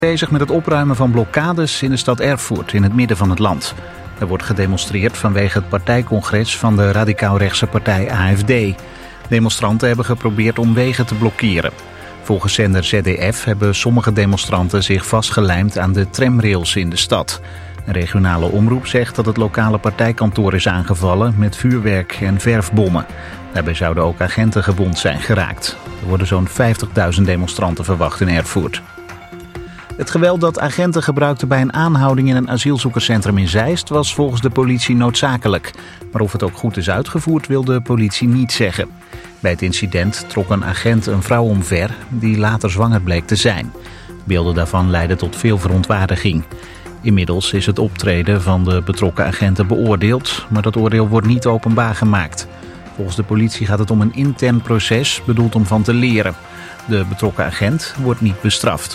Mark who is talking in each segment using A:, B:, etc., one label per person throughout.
A: Bezig met het opruimen van blokkades in de stad Erfurt in het midden van het land. Er wordt gedemonstreerd vanwege het partijcongres van de radicaal-rechtse partij AfD. Demonstranten hebben geprobeerd om wegen te blokkeren. Volgens zender ZDF hebben sommige demonstranten zich vastgelijmd aan de tramrails in de stad. Een regionale omroep zegt dat het lokale partijkantoor is aangevallen met vuurwerk en verfbommen. Daarbij zouden ook agenten gewond zijn geraakt. Er worden zo'n 50.000 demonstranten verwacht in Erfurt. Het geweld dat agenten gebruikten bij een aanhouding in een asielzoekerscentrum in Zeist was volgens de politie noodzakelijk. Maar of het ook goed is uitgevoerd wil de politie niet zeggen. Bij het incident trok een agent een vrouw omver die later zwanger bleek te zijn. Beelden daarvan leidden tot veel verontwaardiging. Inmiddels is het optreden van de betrokken agenten beoordeeld, maar dat oordeel wordt niet openbaar gemaakt. Volgens de politie gaat het om een intern proces bedoeld om van te leren. De betrokken agent wordt niet bestraft.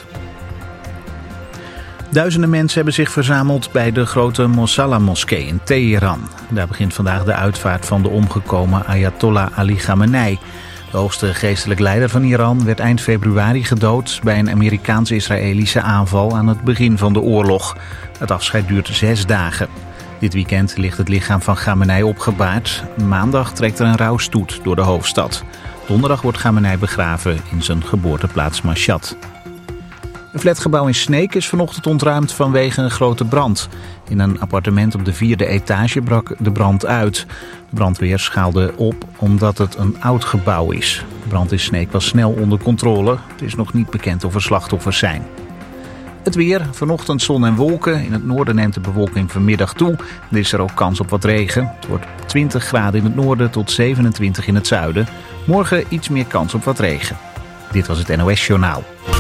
A: Duizenden mensen hebben zich verzameld bij de grote Mosalla-moskee in Teheran. Daar begint vandaag de uitvaart van de omgekomen Ayatollah Ali Khamenei. De hoogste geestelijk leider van Iran werd eind februari gedood bij een Amerikaans-Israëlische aanval aan het begin van de oorlog. Het afscheid duurt 6 dagen. Dit weekend ligt het lichaam van Khamenei opgebaard. Maandag trekt er een rouwstoet door de hoofdstad. Donderdag wordt Khamenei begraven in zijn geboorteplaats Mashhad. Een flatgebouw in Sneek is vanochtend ontruimd vanwege een grote brand. In een appartement op de 4e etage brak de brand uit. De brandweer schaalde op omdat het een oud gebouw is. De brand in Sneek was snel onder controle. Het is nog niet bekend of er slachtoffers zijn. Het weer, vanochtend zon en wolken. In het noorden neemt de bewolking vanmiddag toe. Er is er ook kans op wat regen. Het wordt 20 graden in het noorden tot 27 in het zuiden. Morgen iets meer kans op wat regen. Dit was het NOS Journaal.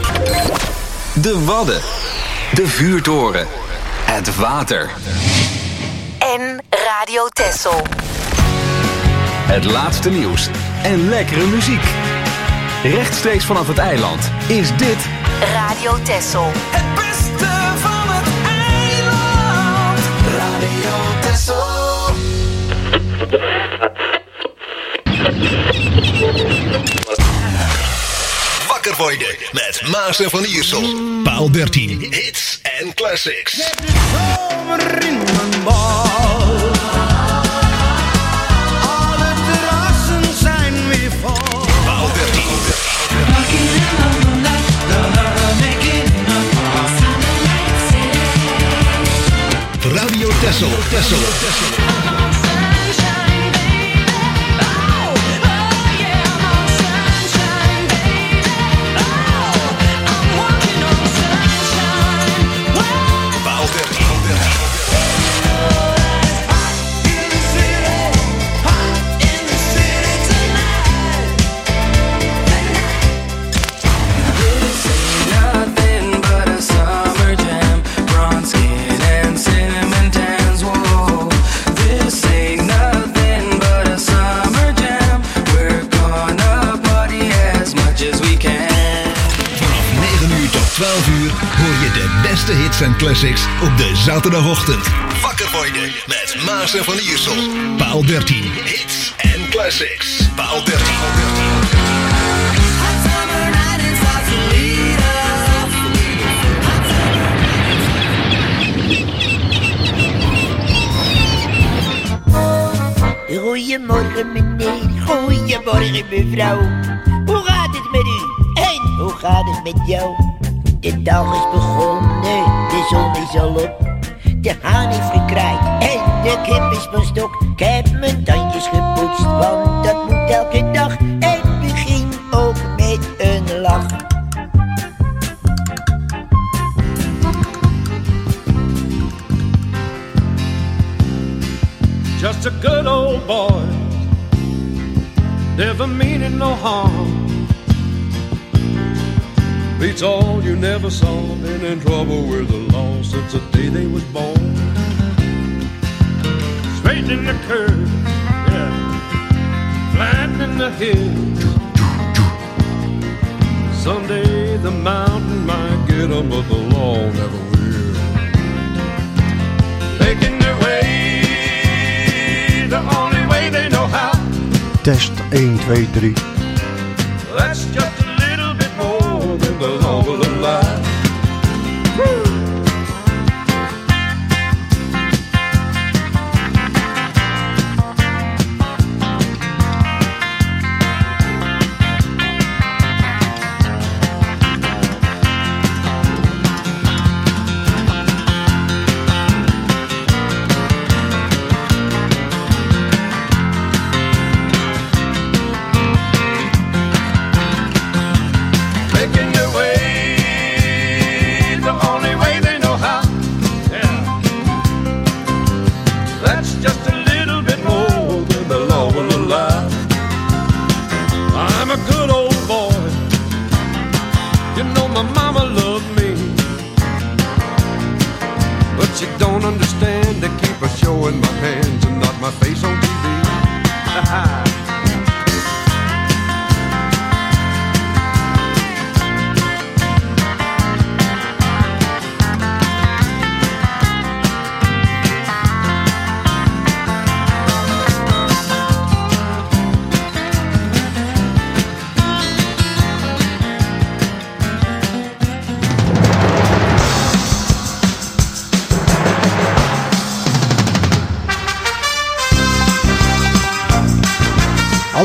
B: De Wadden, de vuurtoren, het water
C: en Radio Texel.
B: Het laatste nieuws en lekkere muziek. Rechtstreeks vanaf het eiland is dit
C: Radio Texel.
D: Het beste van het eiland. Radio Texel.
E: Wakker worden met Maas en Van Iersel. Paal 13. Hits en classics.
D: Heb je zomer in mijn bal. Alle terrassen zijn weer vol.
E: Paal 13. Radio Texel. De hits en classics op de zaterdagochtend. Wakker worden met Maas en Van Iersel. Paal 13. Hits en classics. Paal 13.
F: Goedemorgen meneer, goedemorgen mevrouw. Hoe gaat het met u en hoe gaat het met jou? De dag is begonnen, de zon is al op. De haan heeft gekraaid en de kip is van stok. Ik heb mijn tandjes gepoetst, want dat moet elke dag. En begin ook met een lach.
G: Just a good old boy, never meaning no harm. Beats all you never saw, been in trouble with the law since the day they was born. Straight in the curve, yeah, flat in the hill. Someday the mountain might get 'em, but the law never will. Making their way, the only way they know how.
H: Test 1, 2, 3.
G: That's just a little bit more than the law will allow.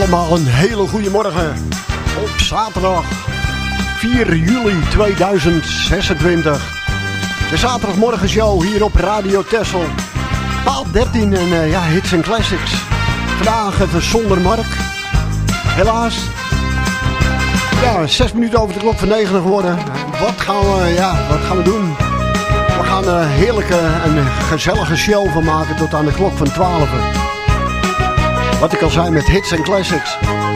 H: allemaal een hele goede morgen op zaterdag 4 juli 2026. De zaterdagmorgenshow hier op Radio Texel. Paal 13 en hits en classics. Vandaag even zonder Mark. Helaas. Ja, 6 minuten over de klok van 9 geworden. Wat gaan we doen? We gaan een heerlijke en gezellige show van maken tot aan de klok van 12. Wat ik al zei met hits en classics.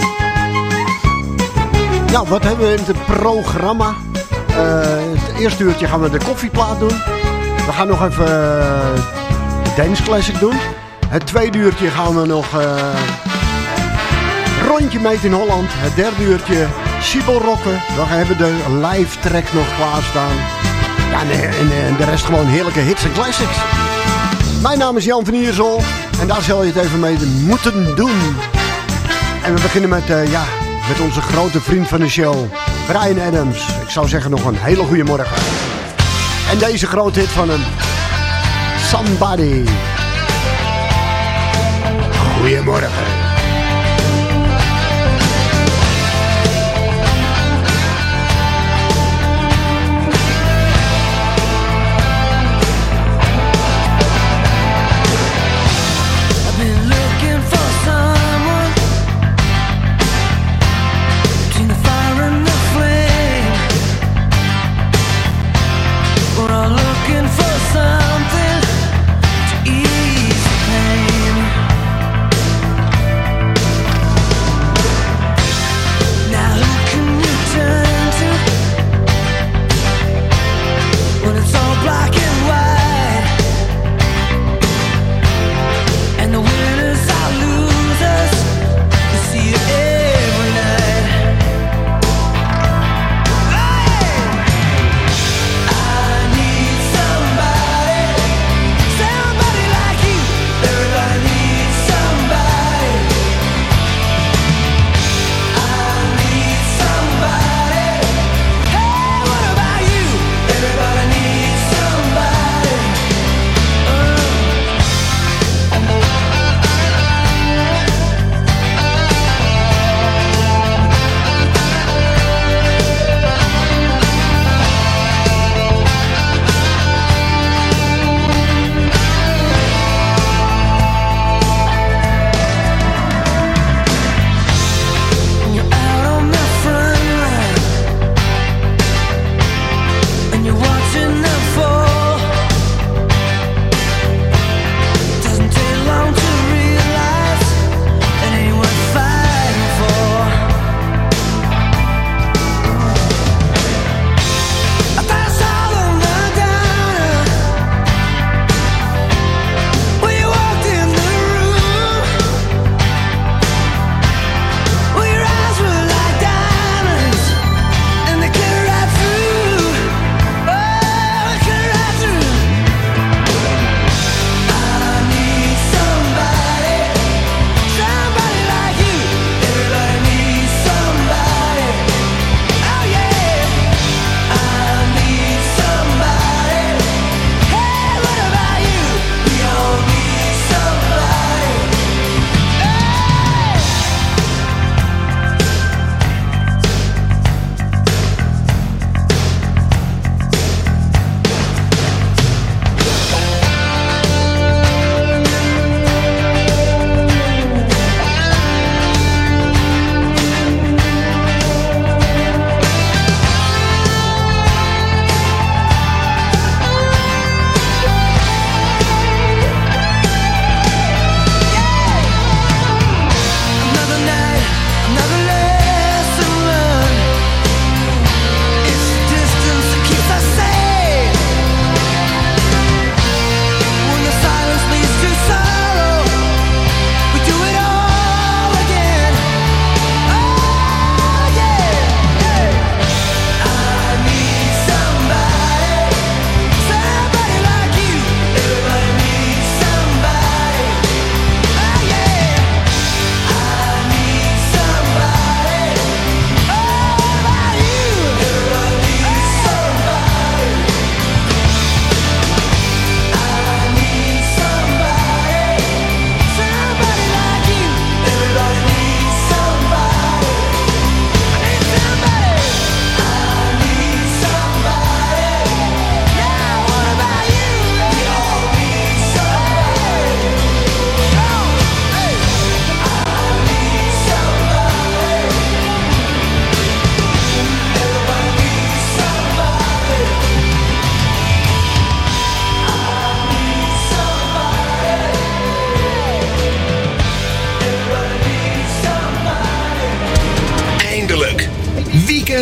H: Nou, wat hebben we in het programma? Het eerste uurtje gaan we de koffieplaat doen. We gaan nog even de dance classic doen. Het tweede uurtje gaan we nog rondje meet in Holland. Het derde uurtje Siebelrocken. We hebben de live track nog klaarstaan. Ja, en de rest gewoon heerlijke hits en classics. Mijn naam is Jan van Iersel. En daar zal je het even mee moeten doen. En we beginnen met onze grote vriend van de show, Bryan Adams. Ik zou zeggen nog een hele goede morgen. En deze grote hit van hem, Somebody. Goedemorgen.
I: Oh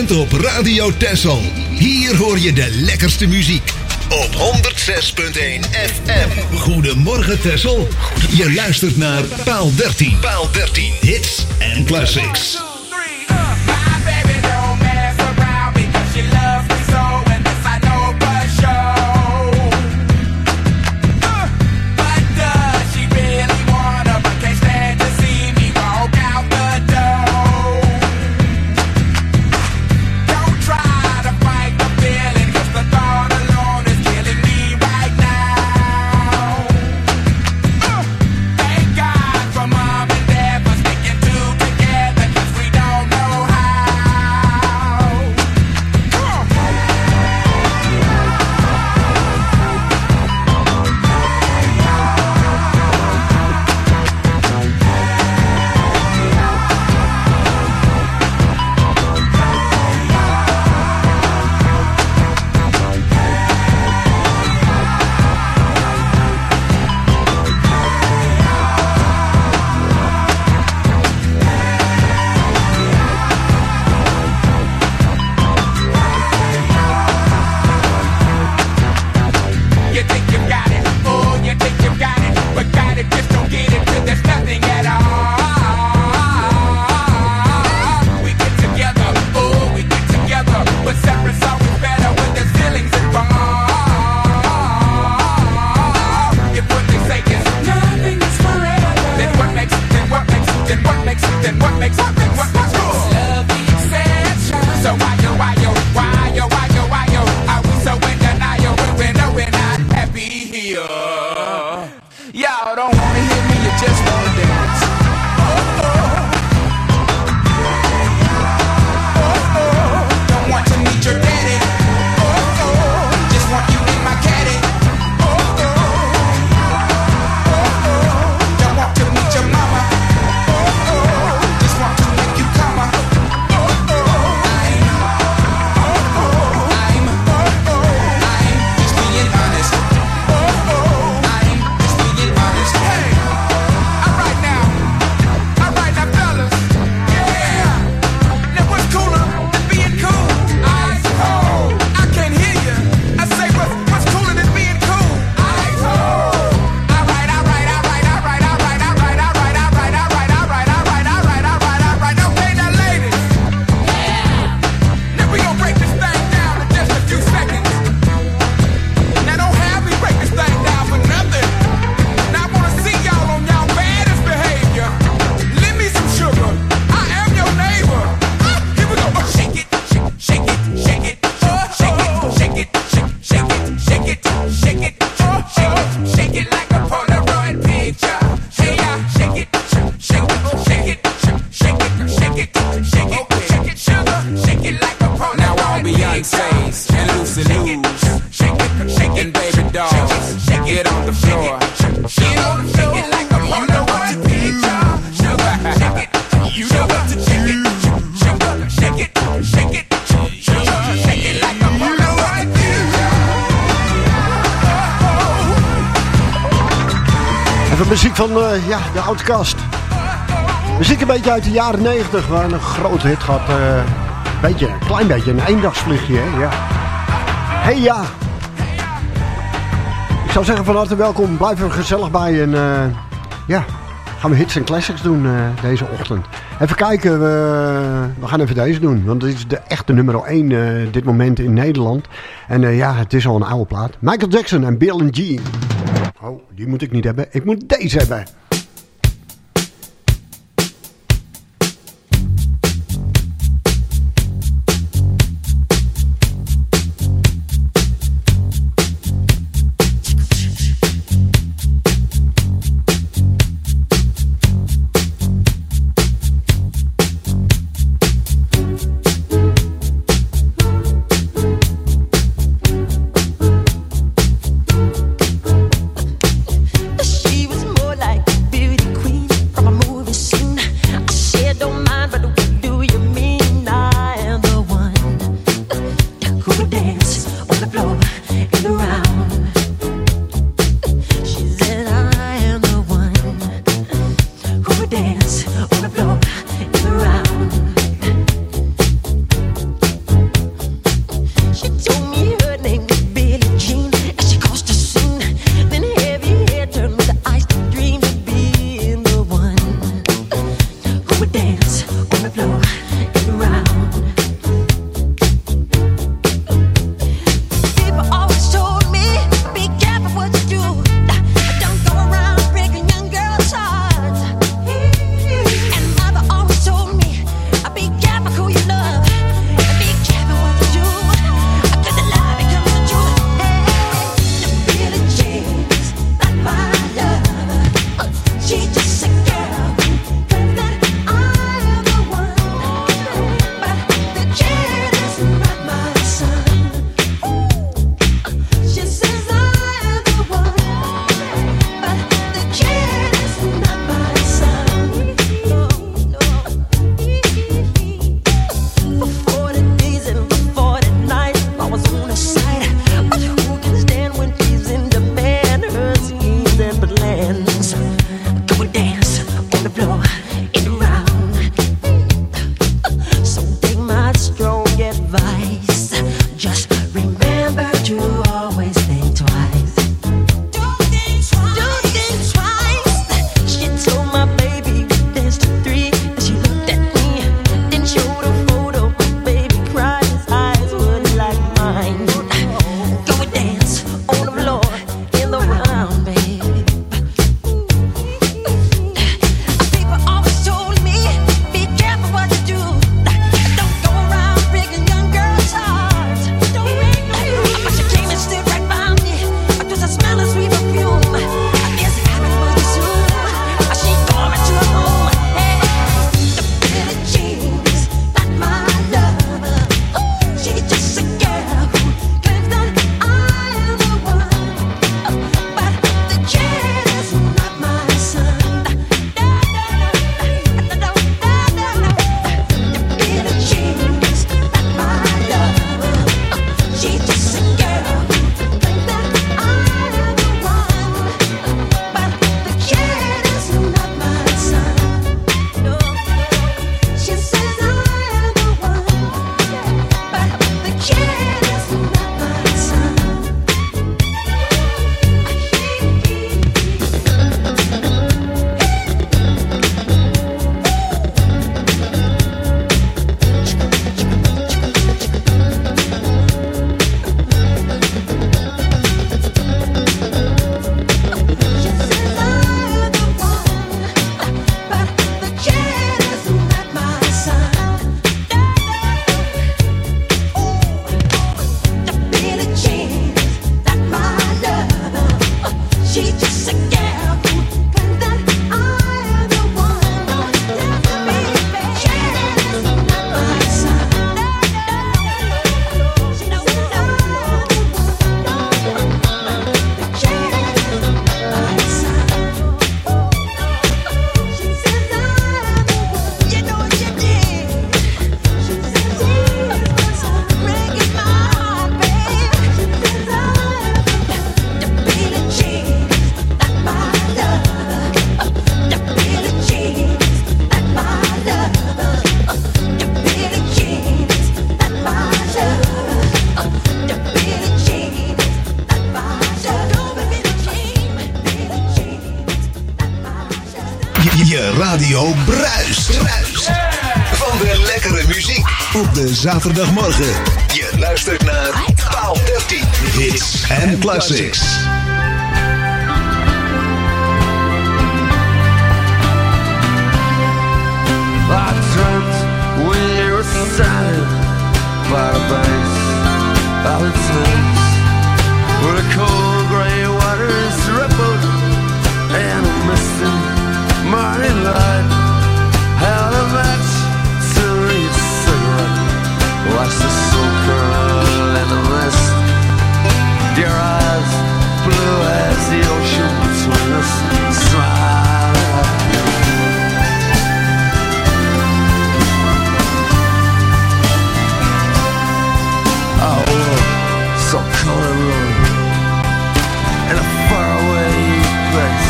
E: bent op Radio Texel. Hier hoor je de lekkerste muziek. Op 106.1 FM. Goedemorgen Texel. Je luistert naar Paal 13. Paal 13. Hits en classics.
H: Muziek van de Outkast. Muziek een beetje uit de jaren 90, waar een grote hit had. Een klein beetje een eendagsvliegje, hè? Ja. Hey ja. Ik zou zeggen van harte welkom. Blijf er gezellig bij. En gaan we hits en classics doen deze ochtend. Even kijken, we gaan even deze doen. Want dit is de echte nummer 1 dit moment in Nederland. En het is al een oude plaat. Michael Jackson en Bill & Jean. Oh, die moet ik niet hebben. Ik moet deze hebben.
I: She was more like
E: radio bruist. Van de lekkere muziek op de zaterdagmorgen. Je luistert naar Paal 13 Hits and Classics.
I: I dreamt we were standing by the base of the Thames, where the cold grey waters rippled and a misty morning light held a match to each cigarette. Watch the soul curl in the mist. Your eyes blue as the ocean between us, smiling at you. So cold and lonely in a faraway place.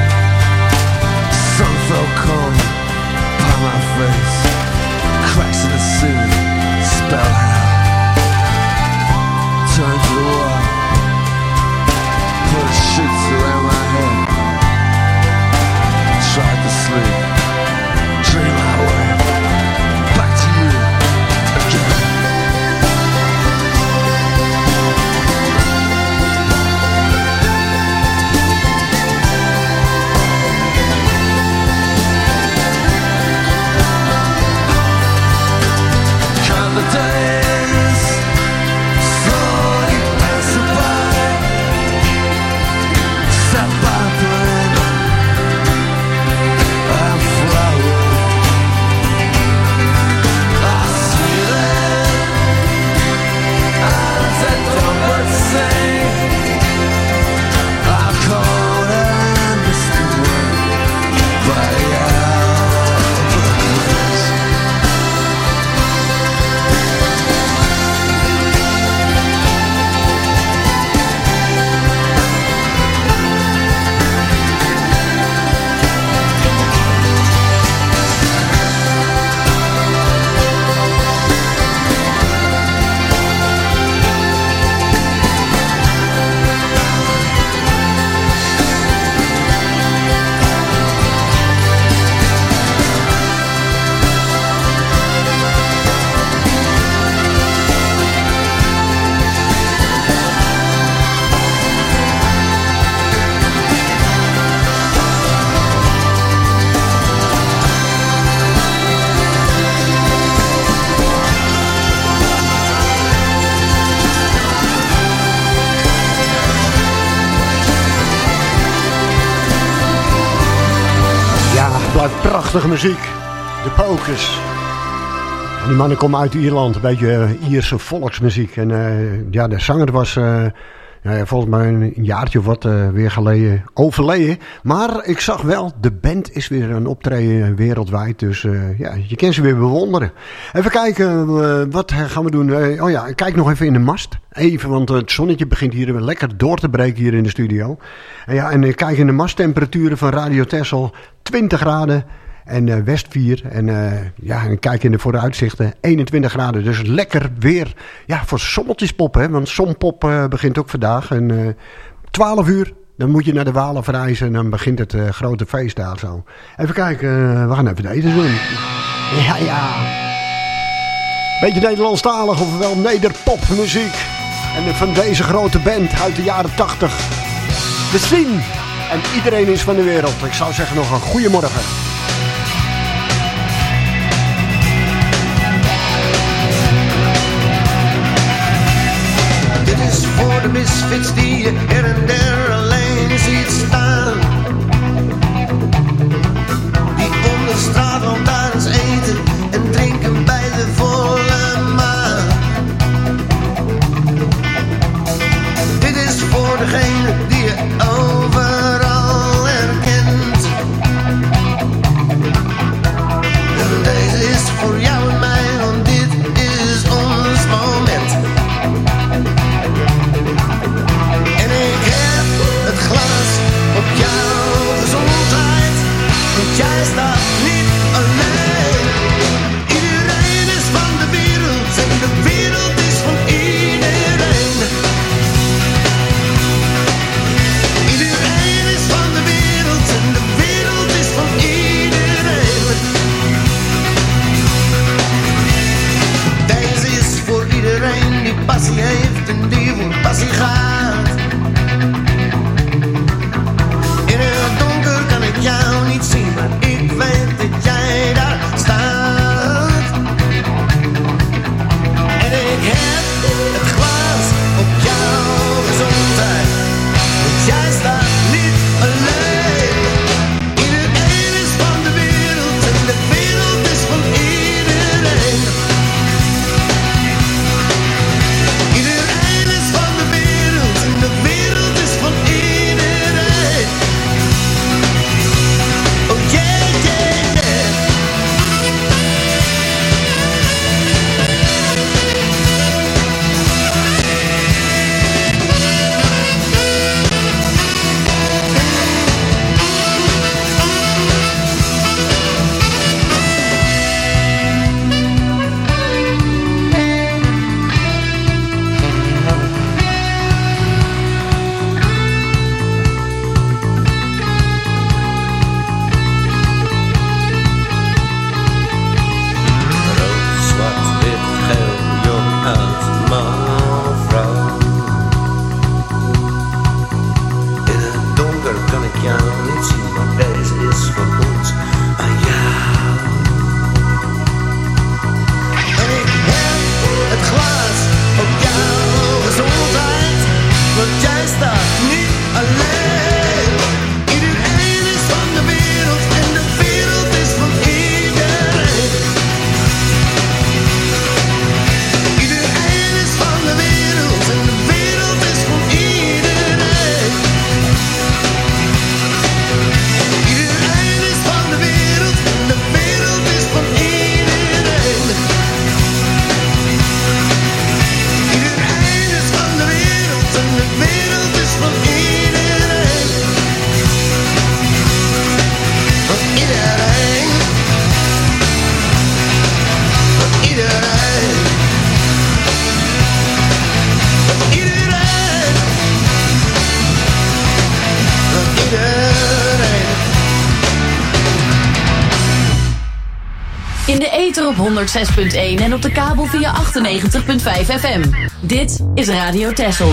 I: Sun fell cold upon my face. Cracks in the ceiling spell hell. Turned to the wall, put sheets around my head. Tried to sleep, dream my way back to you again. The days slowly passing by, sat by the rain and flower. I see them as a trumpet sing. I called and missed the word by the
H: Prachtige muziek. De Pokers. En die mannen komen uit Ierland. Een beetje Ierse volksmuziek. En ja, de zanger was volgens mij een jaartje of wat weer geleden overleden. Maar ik zag wel, de band is weer een optreden wereldwijd. Dus ja, je kan ze weer bewonderen. Even kijken, wat gaan we doen? Oh ja, kijk nog even in de mast. Even, want het zonnetje begint hier weer lekker door te breken hier in de studio. En ja, en kijk in de masttemperaturen van Radio Texel. 20 graden. En West 4. En ja, en kijk in de vooruitzichten. 21 graden. Dus lekker weer. Ja, voor sommeltjespop. Hè, want Sompop begint ook vandaag. En 12 uur. Dan moet je naar de Walen verreizen. En dan begint het grote feest daar zo. Even kijken. We gaan even deze doen. Ja. Beetje Nederlandstalig. Ofwel nederpopmuziek. En van deze grote band uit de jaren 80. De Scene. En iedereen is van de wereld. Ik zou zeggen nog een goeiemorgen.
D: Voor de misfits die je her en der alleen ziet staan, die om de straatlantaarns eten en drinken bij de volle maan. Dit is voor degene die je overal herkent. En deze is voor jou en mij, want dit is ons moment. En ik heb
J: ether op 106.1 en op de kabel via 98.5 FM. Dit is Radio Texel.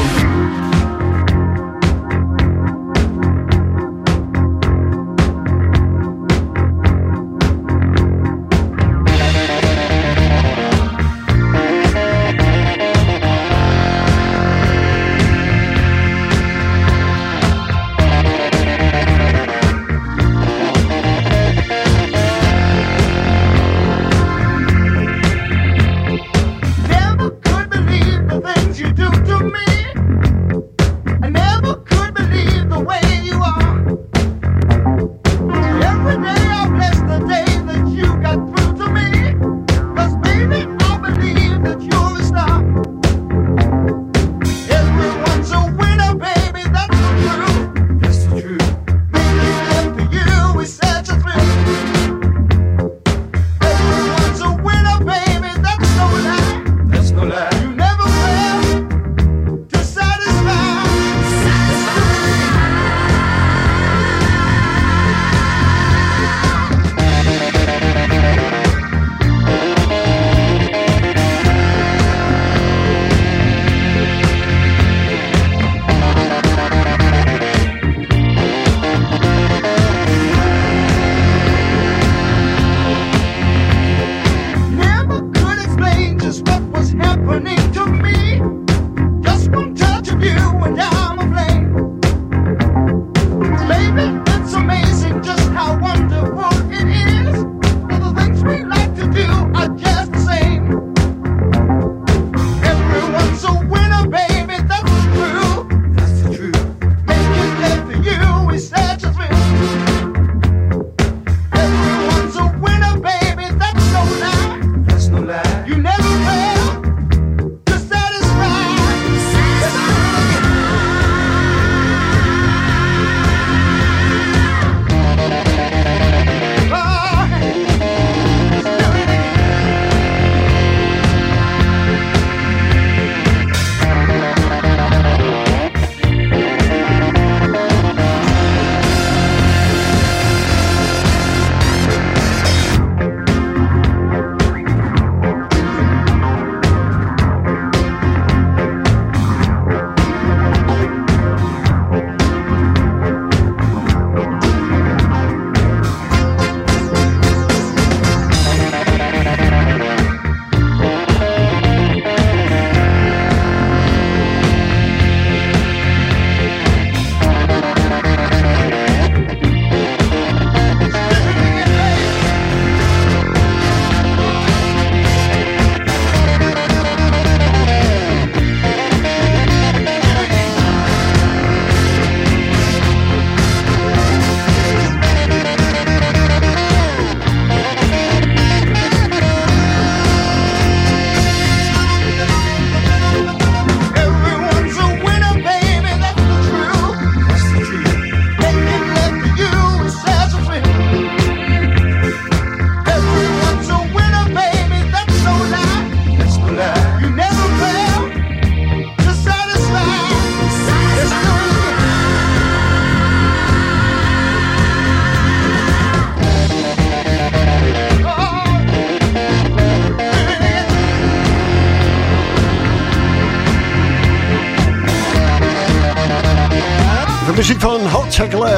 H: muziek van Hot Chocolate.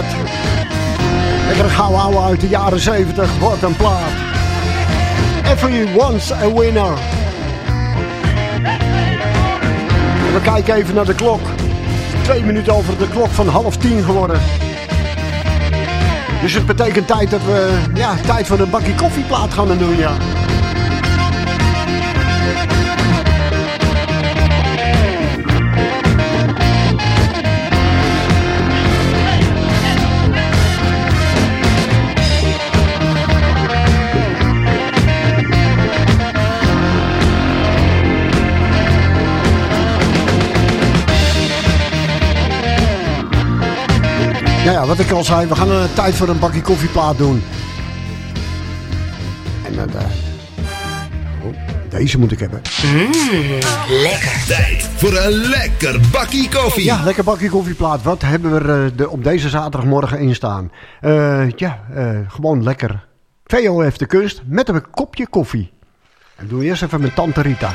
H: Lekker gauw houden uit de jaren 70. Wat een plaat. Every once a winner. We kijken even naar de klok. 2 minuten over de klok van 9:30 geworden. Dus het betekent tijd dat we tijd voor een bakje koffieplaat gaan doen, ja. Nou ja, wat ik al zei, we gaan een tijd voor een bakje koffieplaat doen. En dan deze moet ik hebben.
E: Lekker. Tijd voor een lekker bakje koffie.
H: Ja, lekker bakje koffieplaat. Wat hebben we er op deze zaterdagmorgen in staan? Gewoon lekker Veo heeft de kunst met een kopje koffie. En doe eerst even met tante Rita.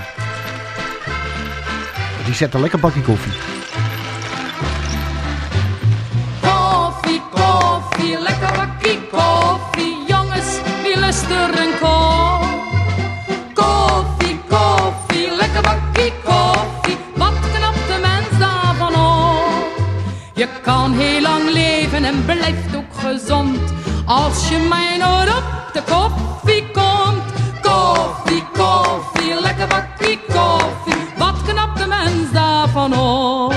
H: Die zet een lekker bakje koffie.
K: Koffie, koffie, lekker bakje koffie. Jongens, wie lust er een kop? Koffie, koffie, lekker bakje koffie. Wat knapt de mens daarvan op? Je kan heel lang leven en blijft ook gezond. Als je mij nooit op de koffie komt. Koffie, koffie, lekker bakje koffie. Wat knapt de mens daarvan op?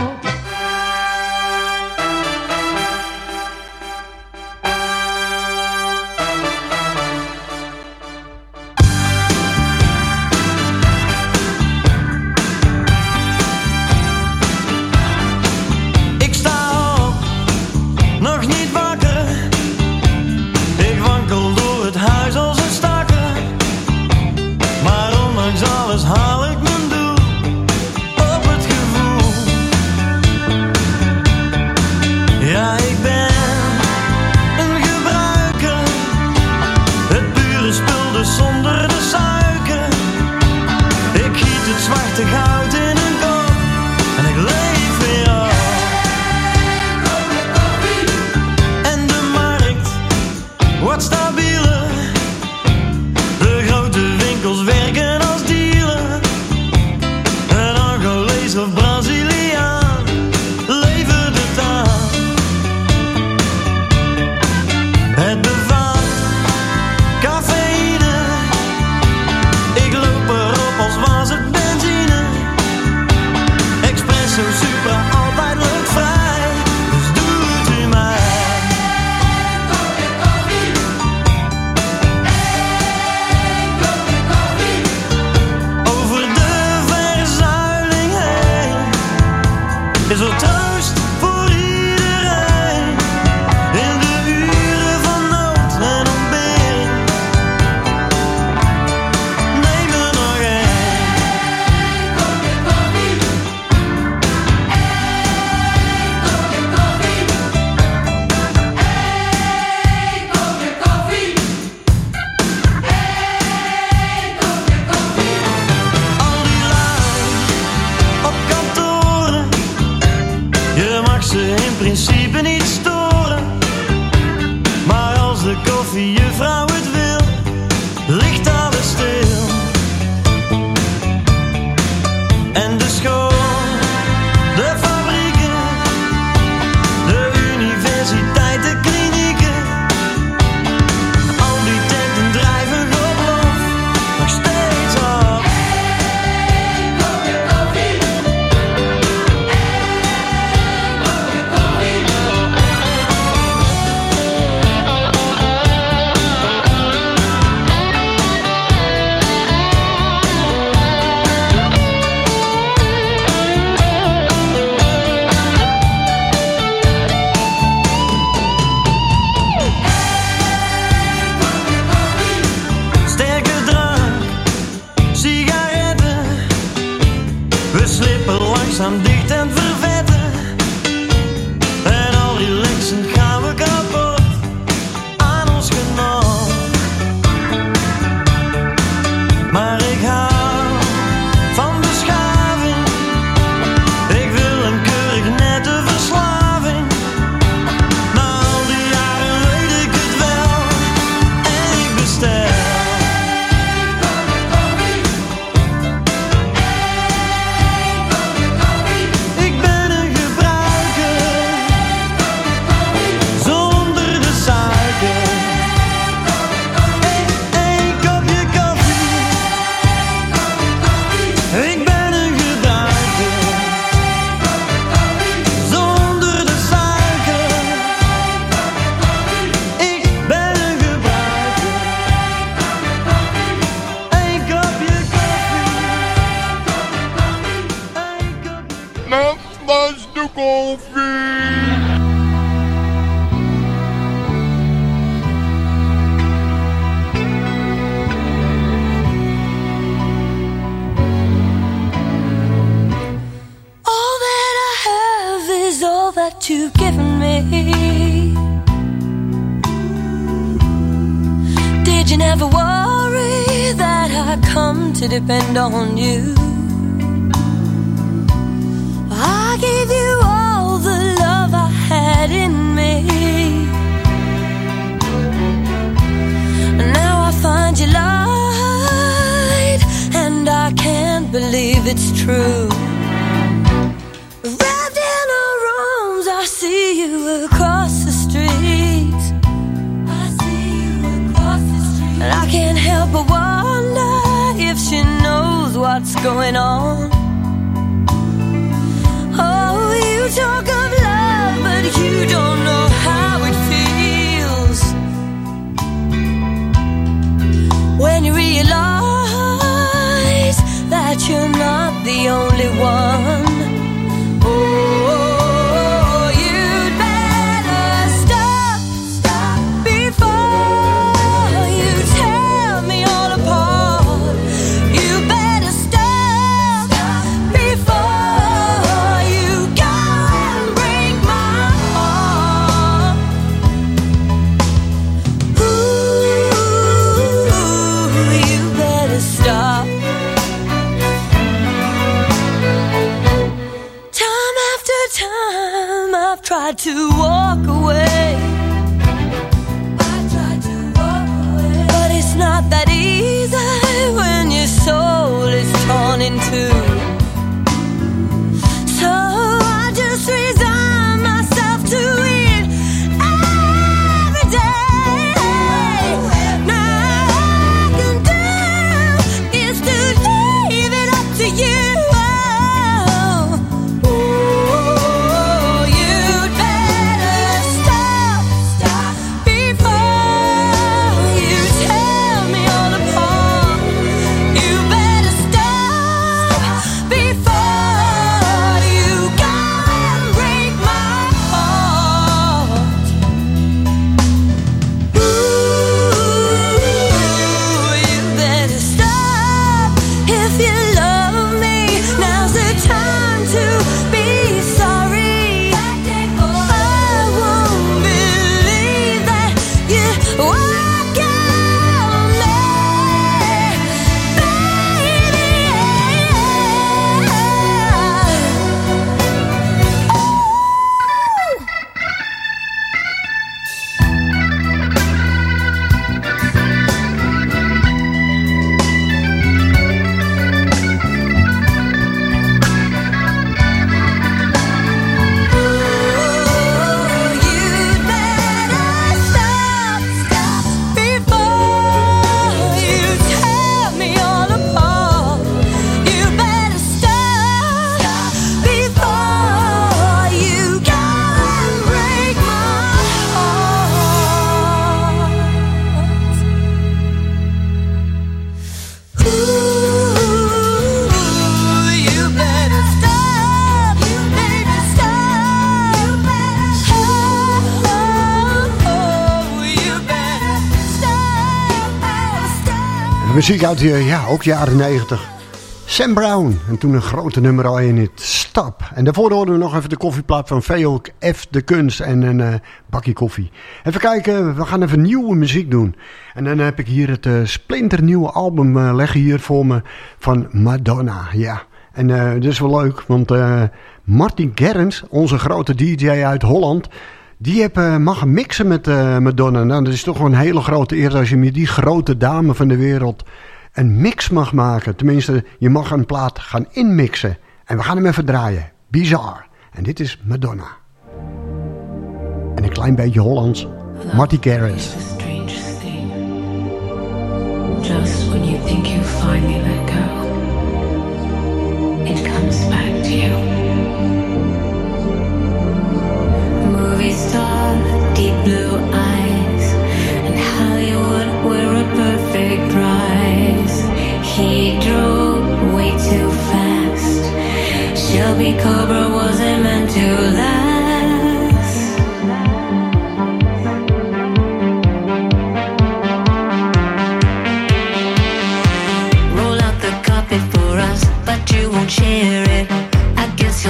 I: Ik sta op, nog niet wakker. Ik wankel door het huis als een stakker. Maar ondanks alles haal ik mijn doel. Op het gevoel. Ja, ik ben een gebruiker. Het pure spul dus zonder de suiker. Ik giet het zwarte goud in een kop. En ik leef weer op. En de markt wordt stabieler. De grote winkels werken als dealer. Een Angolees of Braziliaan levert het aan. Het bevat cafeïne. Ik loop erop als was het benzine. Espresso super, altijd lukt vrij. Dus doet u mij. Over de verzuiling heen is er troost voor iedereen. In de uren van nood en ontbering. Neem er nog één. Al die lui op kantoren. Je mag ze in principe niet storen. Maar als de koffiejuffrouw het wil, ligt alles stil. En de school, de fabrieken, de universiteit, de klinieken. Al die tenten drijven op lof, nog steeds op. Sterke drank, sigaretten. We slippen langzaam dicht en vervetten. En al relaxen gaan we kapot aan ons genot. Maar ik hou van beschaving. Ik wil een keurig nette verslaving. Na al die jaren weet ik het wel. En ik bestel. Ik ben een gebruiker. Zonder de suiker. Eén kopje koffie. Ik ben een gebruiker. Zonder de suiker. Ik ben een gebruiker. Eén kopje koffie.
L: Dat was de koffie.
M: All that I have is all that you've given me. Did Did you never worry that I come to depend on you? I gave you all the love I had in me. Now I find you lied, and I can't believe it's true. Wrapped in her arms, I see you across the street. I see you across the street. And I can't help but wonder if she knows what's going on. Oh, you talk of love, but you don't know how it feels when you realize that you're not the only one. Oh, you'd better stop before you tear me all apart. You better stop before you go and break my heart. Ooh, you better stop. Time after time I've tried to walk away. But it's not that easy when your soul is torn in two. So I just resign myself to it every day. Now all I can do is to leave it up to you. Oh, you'd better stop before you tear me all apart. You better stop before you go and break my heart. Ooh, you better stop if you love me. Now's the time to be sorry. I won't believe that you walk on me, you'd better stop before you tear me all apart. You better stop before you go and break my heart. Ooh, you better stop. You better stop. You better stop. Oh, you better stop.
H: Muziek uit ook jaren 90. Sam Brown. En toen een grote nummer al in het Stap. En daarvoor hoorden we nog even de koffieplaat van Veelk F. de Kunst en een bakje koffie. Even kijken, we gaan even nieuwe muziek doen. En dan heb ik hier het splinternieuwe album liggen hier voor me van Madonna. Ja, en dit is wel leuk, want Martin Garrix, onze grote DJ uit Holland, die mag mixen met Madonna. Nou, dat is toch wel een hele grote eer als je met die grote dame van de wereld een mix mag maken. Tenminste, je mag een plaat gaan inmixen. En we gaan hem even draaien. Bizar. En dit is Madonna. En een klein beetje Hollands. Martin Garrix.
N: Just when you think you finally let go, it comes back to you. Movie star, deep blue eyes, and Hollywood were a perfect prize. He drove way too fast. Shelby Cobra wasn't meant to last. Roll out the carpet for us, but you won't share it. I guess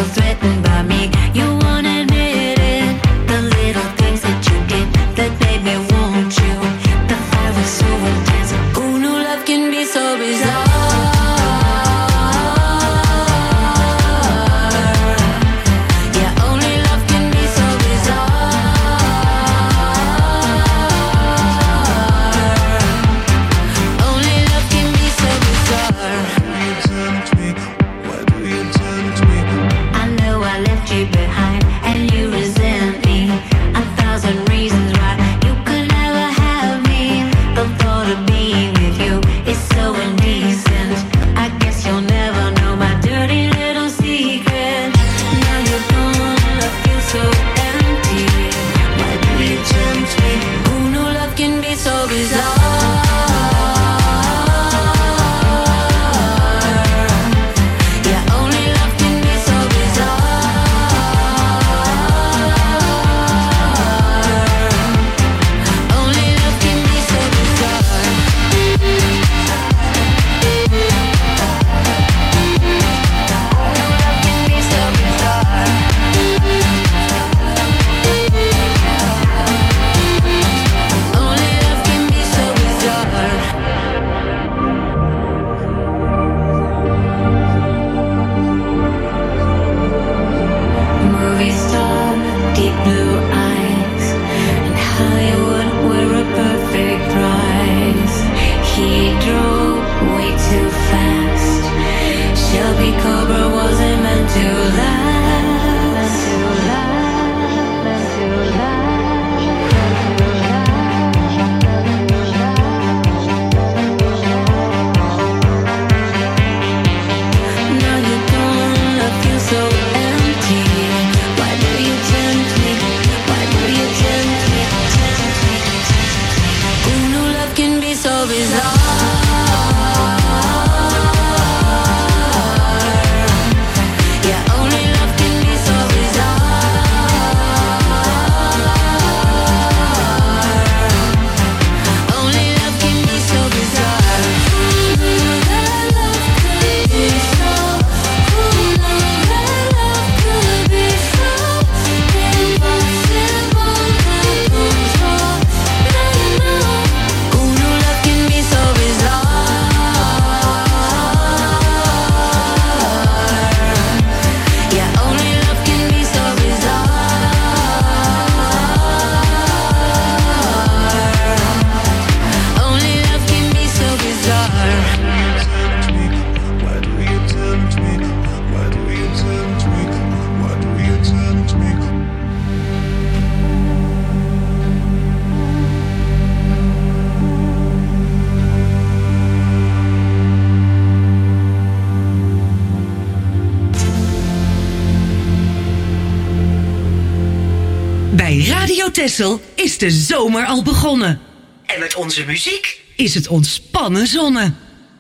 O: Bij Radio Texel is de zomer al begonnen. En met onze muziek is het ontspannen zonnen.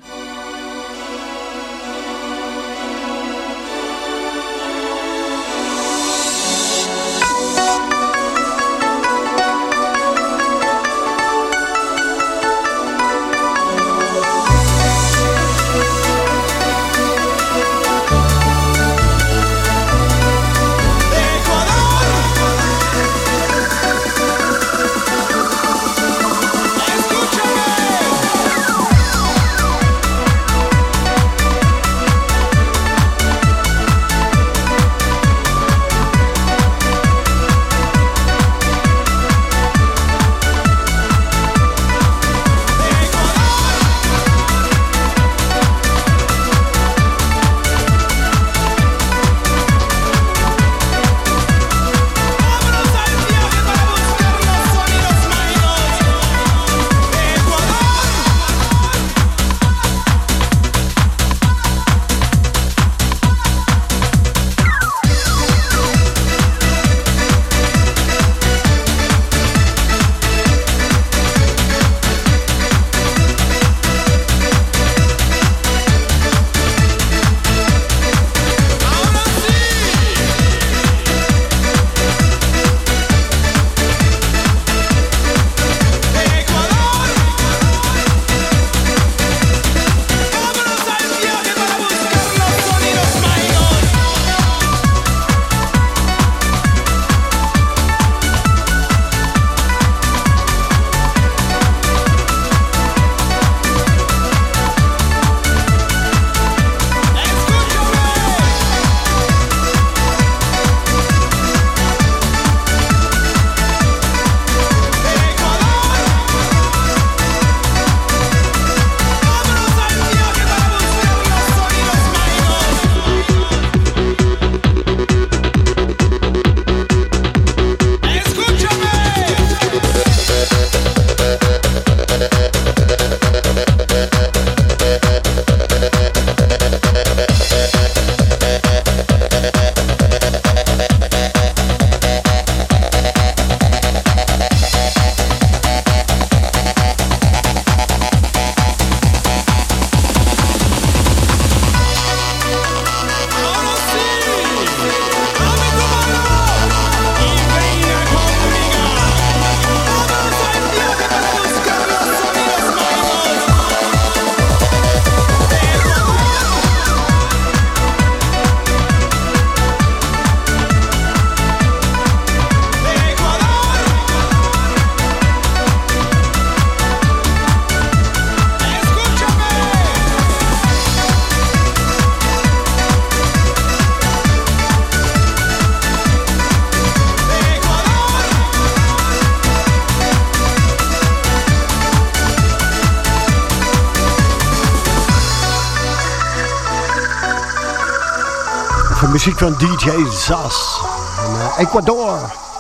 H: Muziek van DJ Zas. En, Ecuador.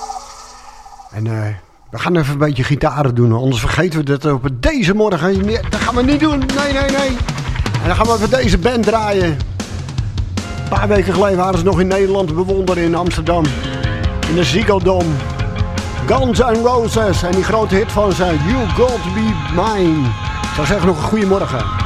H: En we gaan even een beetje gitaren doen. Anders vergeten we dat op deze morgen. Nee, dat gaan we niet doen. Nee. En dan gaan we even deze band draaien. Een paar weken geleden waren ze nog in Nederland te bewonderen in Amsterdam. In de Ziggo Dome. Guns N' Roses. En die grote hit van ze. You Got To Be Mine. Ik zou zeggen nog een goede morgen.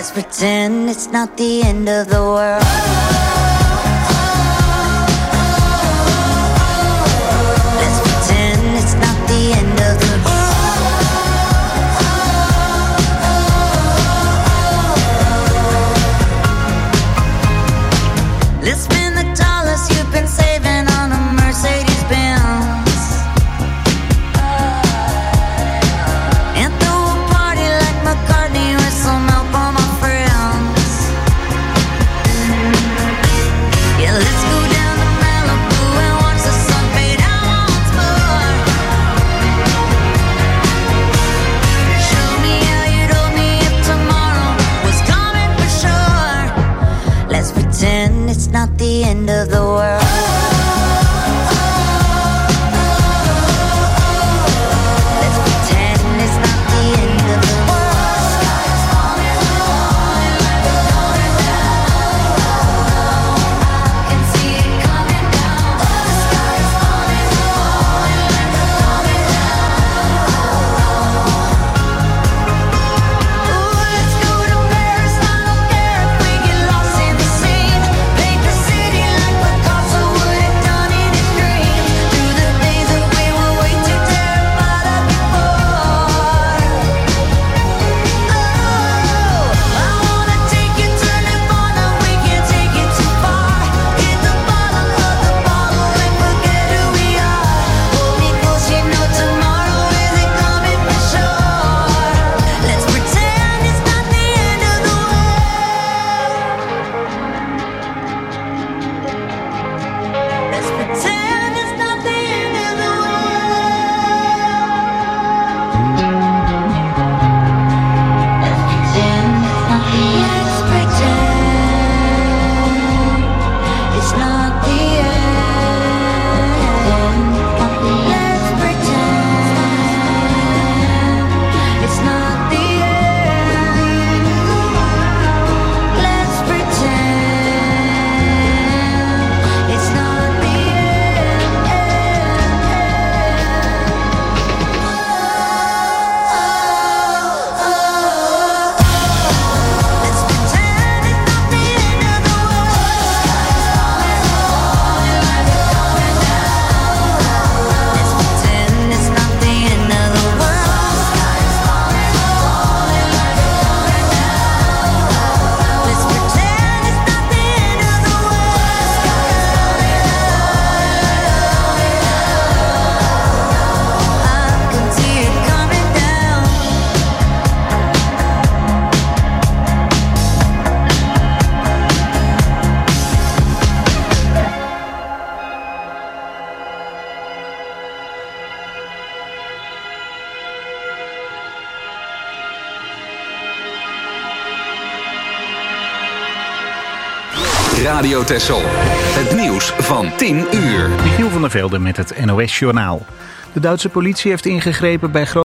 M: Let's pretend it's not the end of the world. Let's pretend it's not the end of the world. Let's spend the dollars you've been saving on a Mercedes-Benz and throw a party like McCartney with some help on my friends. Yeah, let's go down to Malibu and watch the sun fade out once more. Show me how you'd hold me if tomorrow was coming for sure. Let's pretend it's not the end of the world. Let's pretend it's not the end of the world. Sky is falling like it's going down. I can see it coming down. The sky is falling like it's going down. Ooh, let's go to Paris. I don't care if we get lost in the scene. Paint the city like Picasso would have done in his dreams. Through the days that we were way too terrified of before. Oh, I wanna take you to Nirvana. We can't take it too far. Hit the bottom of the bottle and forget who we are. Hold me close, you know tomorrow isn't coming for sure. Let's pretend it's not the end of the world. Let's pretend it's not the end of the Let's pretend it's not the end. Let's pretend it's not the end. Let's pretend it's not the
B: Radio Texel. Het nieuws van 10 uur.
A: Michiel van der Velde met het NOS-journaal. De Duitse politie heeft ingegrepen bij